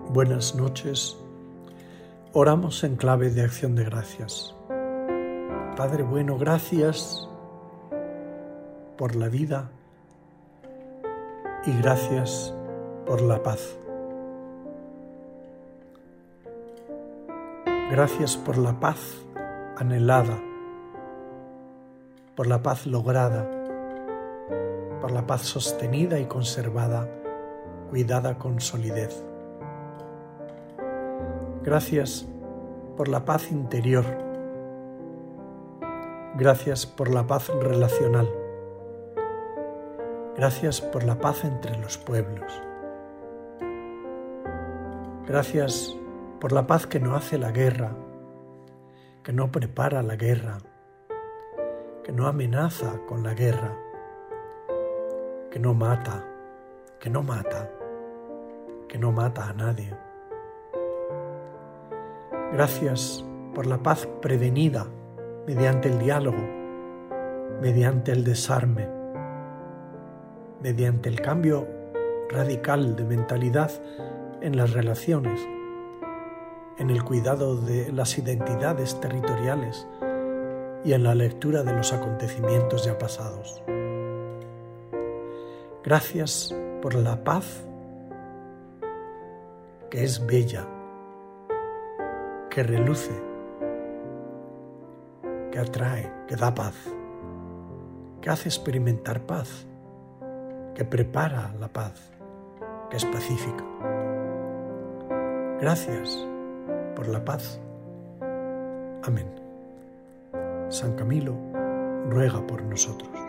Buenas noches. Oramos en clave de acción de gracias. Padre bueno, gracias por la vida y gracias por la paz. Gracias por la paz anhelada, por la paz lograda, por la paz sostenida y conservada, cuidada con solidez. Gracias por la paz interior. Gracias por la paz relacional. Gracias por la paz entre los pueblos. Gracias por la paz que no hace la guerra, que no prepara la guerra, que no amenaza con la guerra, que no mata a nadie. Gracias por la paz prevenida mediante el diálogo, mediante el desarme, mediante el cambio radical de mentalidad en las relaciones, en el cuidado de las identidades territoriales y en la lectura de los acontecimientos ya pasados. Gracias por la paz que es bella, que reluce, que atrae, que da paz, que hace experimentar paz, que prepara la paz, que es pacífica. Gracias por la paz. Amén. San Camilo ruega por nosotros.